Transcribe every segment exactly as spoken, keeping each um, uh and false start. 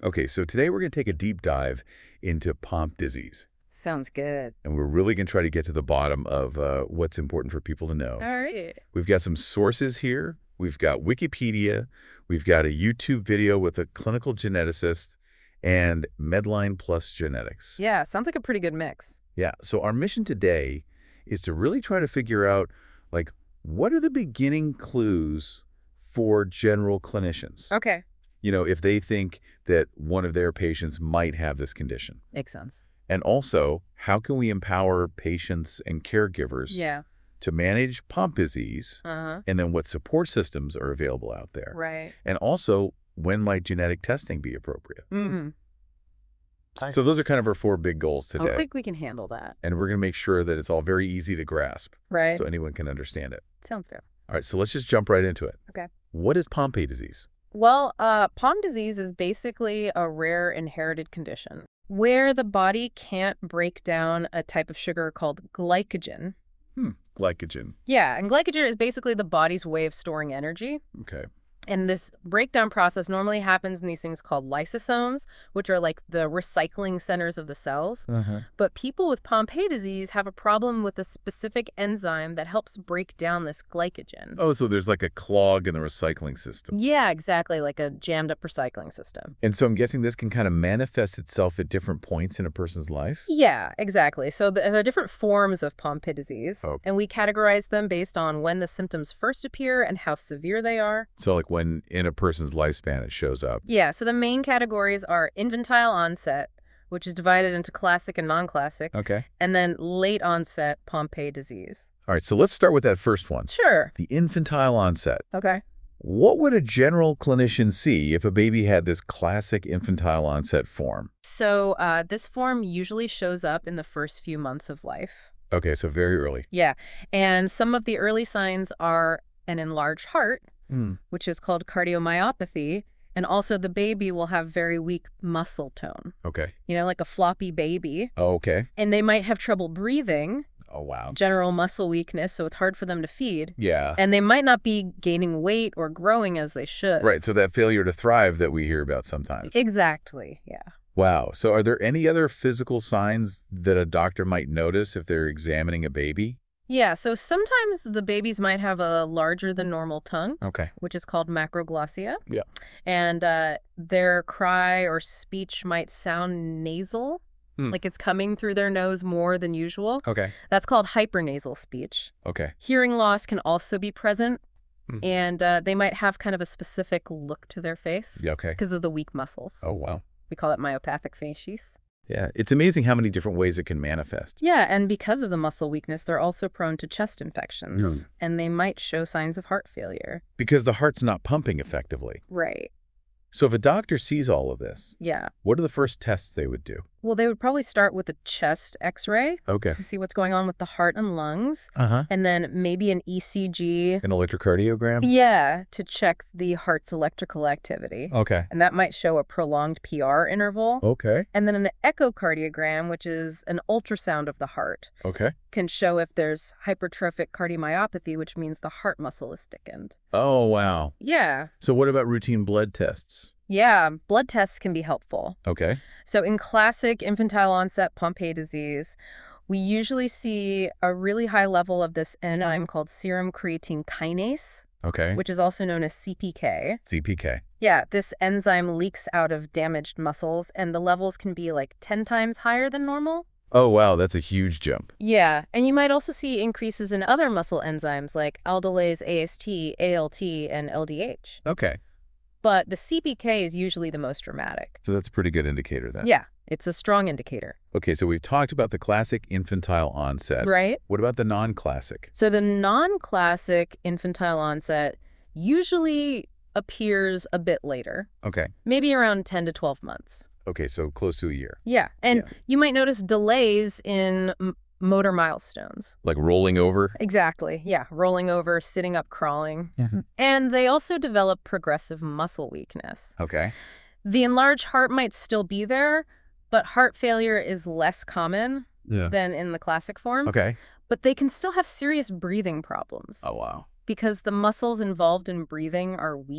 Okay, so today we're going to take a deep dive into Pompe disease. Sounds good. And we're really going to try to get to the bottom of uh, what's important for people to know. All right. We've got some sources here. We've got Wikipedia. We've got a YouTube video with a clinical geneticist and Medline Plus Genetics. Yeah, sounds like a pretty good mix. Yeah, so our mission today is to really try to figure out, like, what are the beginning clues for general clinicians? Okay. You know, if they think that one of their patients might have this condition. Makes sense. And also, how can we empower patients and caregivers Yeah. to manage Pompe disease? Uh-huh. And then what support systems are available out there? Right. And also, when might genetic testing be appropriate? Mm-hmm. So those are kind of our four big goals I today. think we can handle that. And we're going to make sure that it's all very easy to grasp Right. so anyone can understand it. Sounds good. All right, so let's just jump right into it. Okay. What is Pompe disease? Well, uh, Pompe disease is basically a rare inherited condition where the body can't break down a type of sugar called glycogen. Hmm, glycogen. Yeah, and glycogen is basically the body's way of storing energy. Okay. And this breakdown process normally happens in these things called lysosomes, which are like the recycling centers of the cells. Uh-huh. But people with Pompe disease have a problem with a specific enzyme that helps break down this glycogen. Oh, so there's like a clog in the recycling system. Yeah, exactly, like a jammed up recycling system. And so I'm guessing this can kind of manifest itself at different points in a person's life? Yeah, exactly. So th- there are different forms of Pompe disease, Oh. and we categorize them based on when the symptoms first appear and how severe they are. So like when in a person's lifespan it shows up. Yeah, so the main categories are infantile onset, which is divided into classic and non-classic, Okay. and then late onset Pompe disease. All right, so let's start with that first one. Sure. The infantile onset. Okay. What would a general clinician see if a baby had this classic infantile onset form? So uh, this form usually shows up in the first few months of life. Okay, so very early. Yeah, and some of the early signs are an enlarged heart, Hmm. which is called cardiomyopathy, and also the baby will have very weak muscle tone, Okay. you know, like a floppy baby. Oh, okay. And they might have trouble breathing, Oh, wow. general muscle weakness, so it's hard for them to feed. Yeah. And they might not be gaining weight or growing as they should. Right, so that failure to thrive that we hear about sometimes. Exactly, yeah. Wow. So are there any other physical signs that a doctor might notice if they're examining a baby? Yeah, so sometimes the babies might have a larger than normal tongue, Okay. which is called macroglossia. Yeah. And uh, their cry or speech might sound nasal, Hmm. like it's coming through their nose more than usual. Okay. That's called hypernasal speech. Okay. Hearing loss can also be present, Hmm. and uh, they might have kind of a specific look to their face Yeah, okay. because of the weak muscles. Oh, wow. We call it myopathic facies. Yeah, it's amazing how many different ways it can manifest. Yeah, and because of the muscle weakness, they're also prone to chest infections, and they might show signs of heart failure. Because the heart's not pumping effectively. Right. So if a doctor sees all of this, Yeah. what are the first tests they would do? Well, they would probably start with a chest x-ray Okay. to see what's going on with the heart and lungs, Uh-huh. and then maybe an E C G. An electrocardiogram? Yeah, to check the heart's electrical activity. Okay. And that might show a prolonged P R interval. Okay. And then an echocardiogram, which is an ultrasound of the heart, Okay. can show if there's hypertrophic cardiomyopathy, which means the heart muscle is thickened. Oh, wow. Yeah. So what about routine blood tests? Yeah, blood tests can be helpful. Okay. So in classic infantile onset Pompe disease, we usually see a really high level of this enzyme called serum creatine kinase, Okay. which is also known as C P K. C P K. Yeah, this enzyme leaks out of damaged muscles, and the levels can be like ten times higher than normal. Oh, wow. That's a huge jump. Yeah, and you might also see increases in other muscle enzymes like aldolase A S T, A L T, and L D H. Okay. But the C P K is usually the most dramatic. So that's a pretty good indicator then. Yeah, it's a strong indicator. Okay, so we've talked about the classic infantile onset. Right? What about the non-classic? So the non-classic infantile onset usually appears a bit later, Okay. maybe around ten to twelve months. Okay, so close to a year. Yeah, and Yeah. you might notice delays in m- motor milestones. Like rolling over? Exactly, yeah, rolling over, sitting up, crawling. Mhm. And they also develop progressive muscle weakness. Okay. The enlarged heart might still be there, but heart failure is less common Yeah. than in the classic form. Okay. But they can still have serious breathing problems Oh, wow. because the muscles involved in breathing are weak.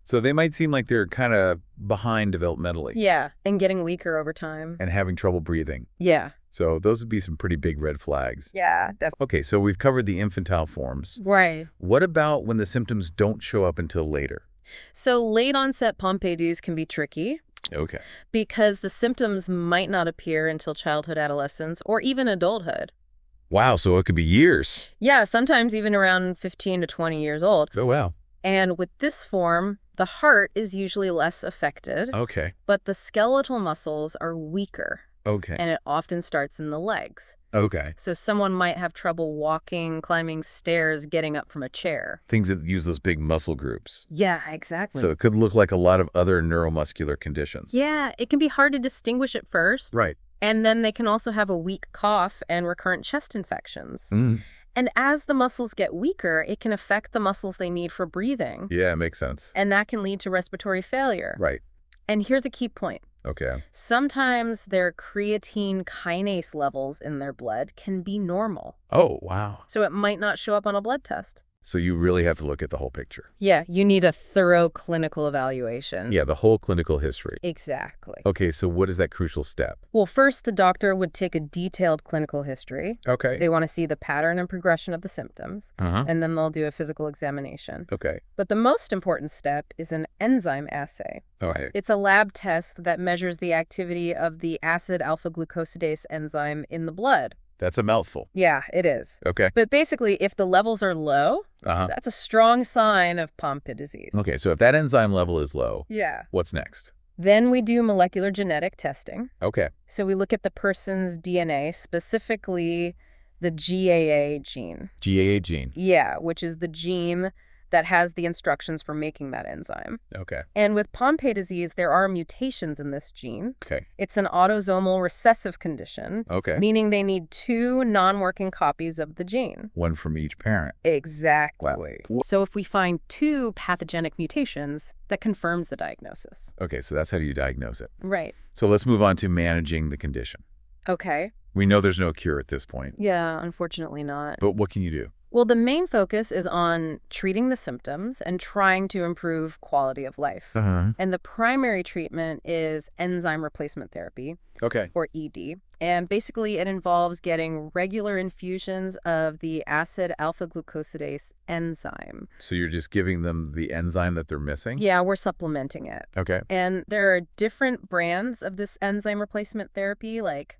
So they might seem like they're kind of behind developmentally Yeah, and getting weaker over time. and having trouble breathing. Yeah. So those would be some pretty big red flags. Yeah, definitely. Okay, so we've covered the infantile forms. Right. What about when the symptoms don't show up until later? So late onset Pompe disease can be tricky Okay. because the symptoms might not appear until childhood, adolescence, or even adulthood. Wow, so it could be years. Yeah, sometimes even around fifteen to twenty years old. Oh, wow. And with this form, the heart is usually less affected, Okay. but the skeletal muscles are weaker, Okay. and it often starts in the legs. Okay. So someone might have trouble walking, climbing stairs, getting up from a chair. Things that use those big muscle groups. Yeah, exactly. So it could look like a lot of other neuromuscular conditions. Yeah, it can be hard to distinguish at first. Right. And then they can also have a weak cough and recurrent chest infections. Mm. And as the muscles get weaker, it can affect the muscles they need for breathing. Yeah, makes sense. And that can lead to respiratory failure. Right. And here's a key point. Okay. Sometimes their creatine kinase levels in their blood can be normal. Oh, wow. So it might not show up on a blood test. So you really have to look at the whole picture. Yeah, you need a thorough clinical evaluation. Yeah, the whole clinical history. Exactly. Okay, so what is that crucial step? Well, first, the doctor would take a detailed clinical history. Okay. They want to see the pattern and progression of the symptoms, Uh-huh. and then they'll do a physical examination. Okay. But the most important step is an enzyme assay. All right. It's a lab test that measures the activity of the acid alpha-glucosidase enzyme in the blood. That's a mouthful. Yeah, it is. Okay. But basically, if the levels are low, Uh-huh. that's a strong sign of Pompe disease. Okay, so if that enzyme level is low, Yeah. what's next? Then we do molecular genetic testing. Okay. So we look at the person's D N A, specifically the G A A gene. G A A gene. Yeah, which is the gene that has the instructions for making that enzyme. Okay. And with Pompe disease, there are mutations in this gene. Okay. It's an autosomal recessive condition, Okay. meaning they need two non-working copies of the gene. One from each parent. Exactly. Wow. So if we find two pathogenic mutations, that confirms the diagnosis. Okay, so that's how you diagnose it. Right. So let's move on to managing the condition. Okay. We know there's no cure at this point, Yeah, unfortunately not. but what can you do? Well, the main focus is on treating the symptoms and trying to improve quality of life. Uh-huh. And the primary treatment is enzyme replacement therapy, Okay. or E D. And basically, it involves getting regular infusions of the acid alpha-glucosidase enzyme. So you're just giving them the enzyme that they're missing? Yeah, we're supplementing it. Okay. And there are different brands of this enzyme replacement therapy, like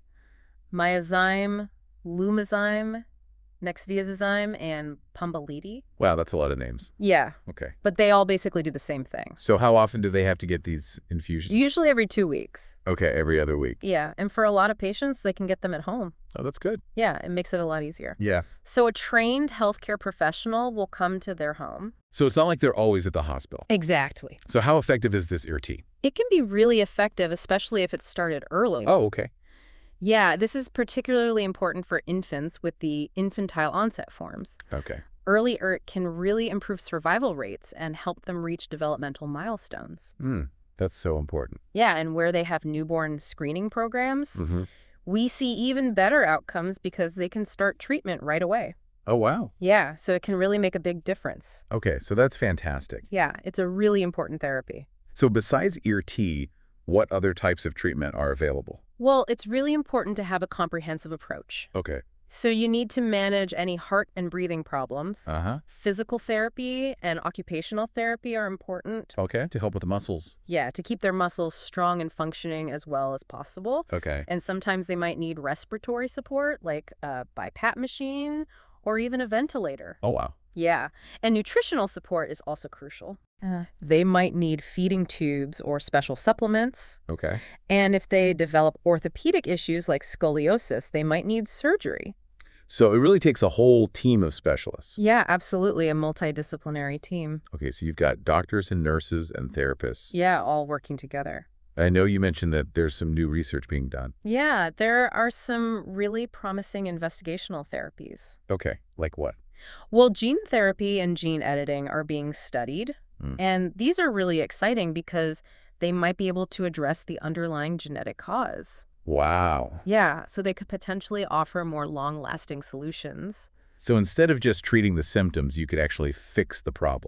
Myozyme, Lumazyme, Nexviazyme, and Pombiliti. Wow, that's a lot of names. Yeah, Okay. but they all basically do the same thing. So how often do they have to get these infusions? Usually every two weeks. Okay, every other week. Yeah, and for a lot of patients, they can get them at home. Oh, that's good. Yeah, it makes it a lot easier. Yeah. So a trained healthcare professional will come to their home. So it's not like they're always at the hospital. Exactly. So how effective is this E R T? It can be really effective, especially if it's started early. Oh, okay. Yeah, this is particularly important for infants with the infantile onset forms. Okay. Early E R T can really improve survival rates and help them reach developmental milestones. Hmm. That's so important. Yeah, and where they have newborn screening programs, Mm-hmm. we see even better outcomes because they can start treatment right away. Oh, wow. Yeah, so it can really make a big difference. Okay, so that's fantastic. Yeah, it's a really important therapy. So besides E R T, what other types of treatment are available? Well, it's really important to have a comprehensive approach. Okay. So you need to manage any heart and breathing problems. Uh-huh. Physical therapy and occupational therapy are important. Okay, to help with the muscles. Yeah, to keep their muscles strong and functioning as well as possible. Okay. And sometimes they might need respiratory support, like a BiPAP machine or even a ventilator. Oh, wow. Yeah, and nutritional support is also crucial. Uh, they might need feeding tubes or special supplements. Okay. And if they develop orthopedic issues like scoliosis, they might need surgery. So it really takes a whole team of specialists. Yeah, absolutely. A multidisciplinary team. Okay, so you've got doctors and nurses and therapists. Yeah, all working together. I know you mentioned that there's some new research being done. Yeah, there are some really promising investigational therapies. Okay, like what? Well, gene therapy and gene editing are being studied. Mm. And these are really exciting because they might be able to address the underlying genetic cause. Wow. Yeah, so they could potentially offer more long-lasting solutions. So instead of just treating the symptoms, you could actually fix the problem.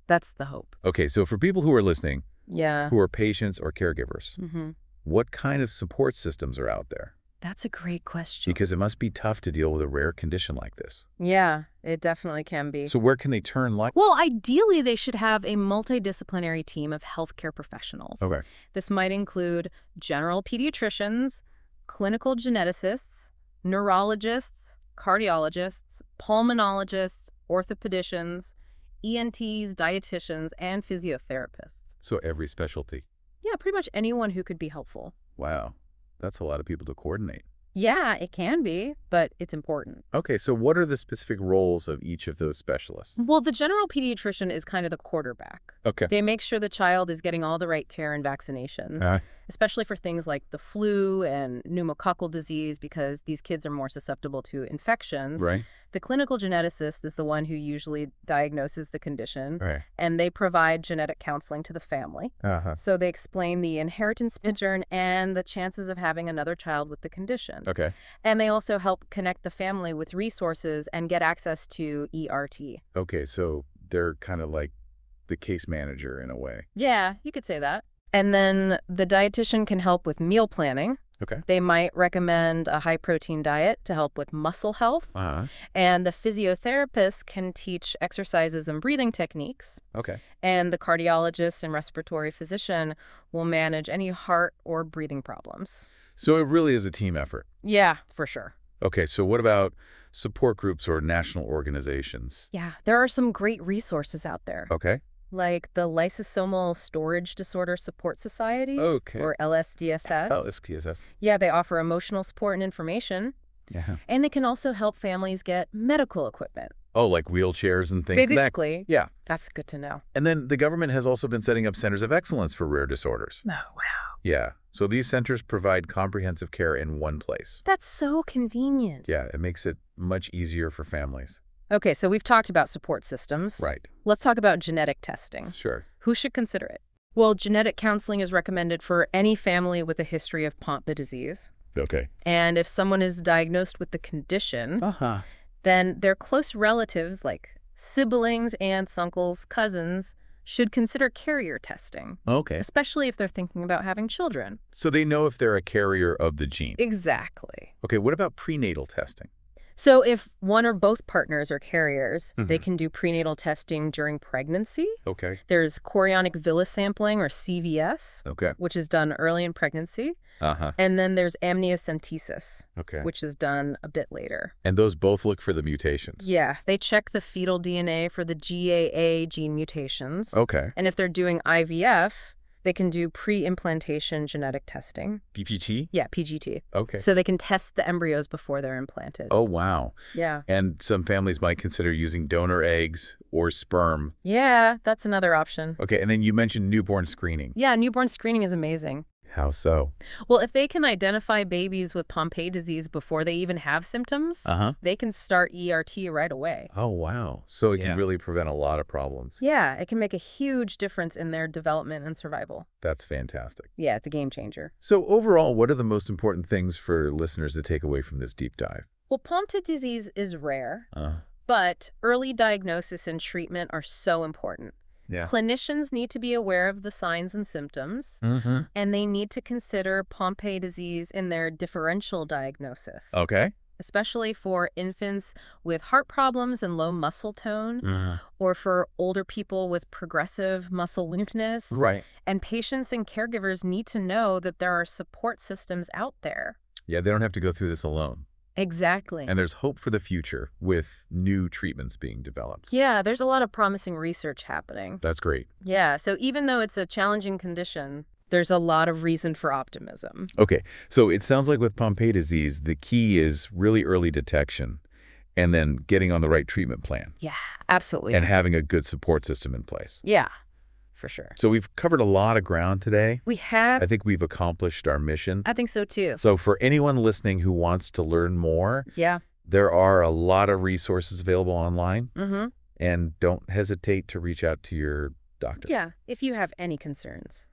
That's the hope. Okay, so for people who are listening, Yeah. who are patients or caregivers, Mm-hmm. what kind of support systems are out there? That's a great question. Because it must be tough to deal with a rare condition like this. Yeah, it definitely can be. So where can they turn? Like, Well, ideally, they should have a multidisciplinary team of healthcare professionals. okay, This might include general pediatricians, clinical geneticists, neurologists, cardiologists, pulmonologists, orthopedicians, E N Ts, dietitians, and physiotherapists. so every specialty. Yeah, pretty much anyone who could be helpful. Wow, that's a lot of people to coordinate. Yeah, it can be, but it's important. Okay, so what are the specific roles of each of those specialists? Well, the general pediatrician is kind of the quarterback. Okay. They make sure the child is getting all the right care and vaccinations, Uh, especially for things like the flu and pneumococcal disease, because these kids are more susceptible to infections. right, The clinical geneticist is the one who usually diagnoses the condition, right. and they provide genetic counseling to the family. Uh-huh. So they explain the inheritance pattern and the chances of having another child with the condition. Okay. And they also help connect the family with resources and get access to E R T. Okay, so they're kind of like the case manager in a way. Yeah, you could say that. And then the dietitian can help with meal planning. Okay. They might recommend a high-protein diet to help with muscle health. Uh-huh. And the physiotherapist can teach exercises and breathing techniques. Okay. And the cardiologist and respiratory physician will manage any heart or breathing problems. So it really is a team effort. Yeah, for sure. Okay, so what about support groups or national organizations? Yeah, there are some great resources out there, Okay. like the Lysosomal Storage Disorder Support Society, Okay. or L S D S S. Oh, it's T S S. Yeah, they offer emotional support and information, Yeah. and they can also help families get medical equipment. Oh, like wheelchairs and things. That- Basically, yeah. that's good to know. And then the government has also been setting up centers of excellence for rare disorders. Oh, wow. Yeah. So these centers provide comprehensive care in one place. That's so convenient. Yeah, it makes it much easier for families. Okay, so we've talked about support systems. Right. Let's talk about genetic testing. Sure. Who should consider it? Well, genetic counseling is recommended for any family with a history of Pompe disease. Okay. And if someone is diagnosed with the condition, Uh-huh. then their close relatives, like siblings, aunts, uncles, cousins, should consider carrier testing, Okay. especially if they're thinking about having children. So they know if they're a carrier of the gene. Exactly. Okay, what about prenatal testing? So if one or both partners are carriers, they Mhm. can do prenatal testing during pregnancy. Okay. There's chorionic villus sampling, or C V S, Okay. which is done early in pregnancy. Uh-huh. And then there's amniocentesis, Okay. which is done a bit later. And those both look for the mutations. Yeah, they check the fetal D N A for the G A A gene mutations. Okay. And if they're doing I V F, they can do pre-implantation genetic testing. B P T? Yeah, P G T. Okay. So they can test the embryos before they're implanted. Oh, wow. Yeah. And some families might consider using donor eggs or sperm. Yeah, that's another option. Okay, and then you mentioned newborn screening. Yeah, newborn screening is amazing. How so? Well, if they can identify babies with Pompe disease before they even have symptoms, Uh-huh. they can start E R T right away. Oh, wow. So it Yeah. can really prevent a lot of problems. Yeah, it can make a huge difference in their development and survival. That's fantastic. Yeah, it's a game changer. So overall, what are the most important things for listeners to take away from this deep dive? Well, Pompe disease is rare, Uh, but early diagnosis and treatment are so important. yeah. Clinicians need to be aware of the signs and symptoms, Mm-hmm. and they need to consider Pompe disease in their differential diagnosis, Okay. especially for infants with heart problems and low muscle tone, Uh, or for older people with progressive muscle weakness. right. And patients and caregivers need to know that there are support systems out there. Yeah, they don't have to go through this alone. Exactly. And there's hope for the future with new treatments being developed. Yeah, there's a lot of promising research happening. That's great. Yeah, so even though it's a challenging condition, there's a lot of reason for optimism. Okay, so it sounds like with Pompe disease, the key is really early detection and then getting on the right treatment plan Yeah, absolutely. and having a good support system in place. Yeah, for sure. So we've covered a lot of ground today. We have, I think we've accomplished our mission. I think so too. So for anyone listening who wants to learn more, Yeah. there are a lot of resources available online, Mm-hmm. and don't hesitate to reach out to your doctor. Yeah, if you have any concerns.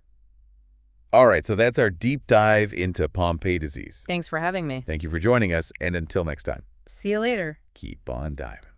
All right, so that's our deep dive into Pompe disease. Thanks for having me. Thank you for joining us, and until next time, See you later. keep on diving.